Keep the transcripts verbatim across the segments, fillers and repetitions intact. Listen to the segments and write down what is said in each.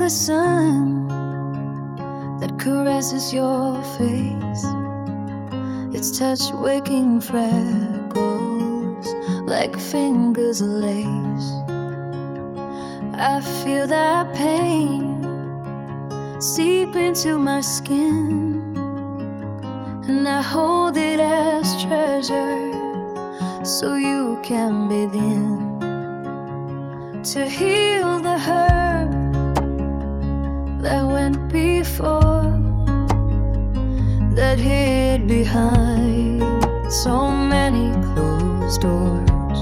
the sun that caresses your face. Its touch waking freckles like fingers of lace. I feel that pain seep into my skin, and I hold it as treasure so you can begin to heal the hurt that went before, that hid behind so many closed doors.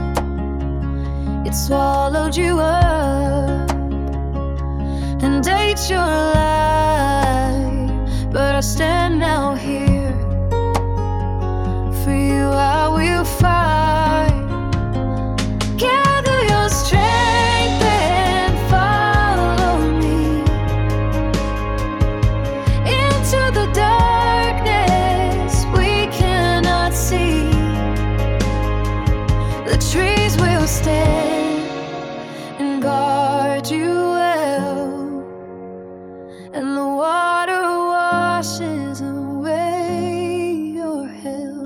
It swallowed you up and ate your life, but I stand now here. For you I will fight. Gather your strength and follow me into the darkness we cannot see. The trees will stand and guard you well, and the water washes away your hell.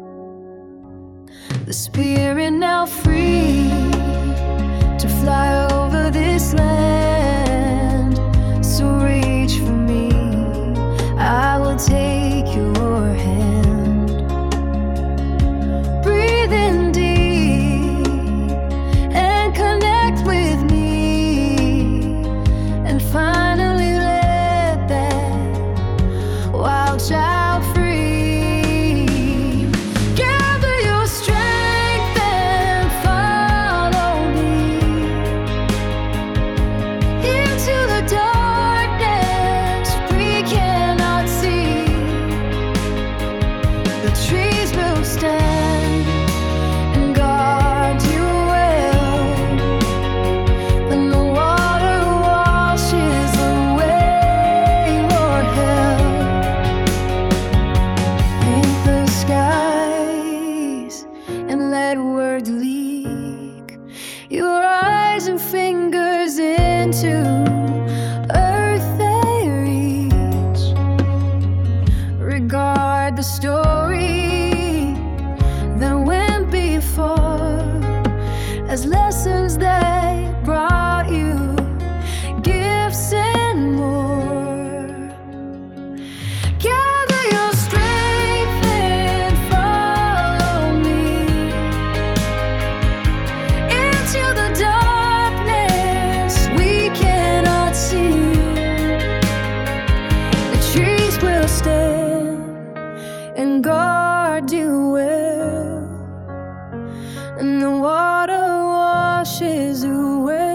The spirit now free to fly over this land. So reach for me, I will take your hand. Breathe in deep and connect with me, and finally let that wild child free. Gather your strength and follow me into the darkness we cannot see. The trees will stand and guard you well, and the water washes away your hell. Paint the skies and let words leak your eyes and fingers into earth they reach. Regard the story that went before as lessons that brought you gifts and more. Gather your strength and follow me into the darkness we cannot see. The trees will stand and guard you well, and the water washes away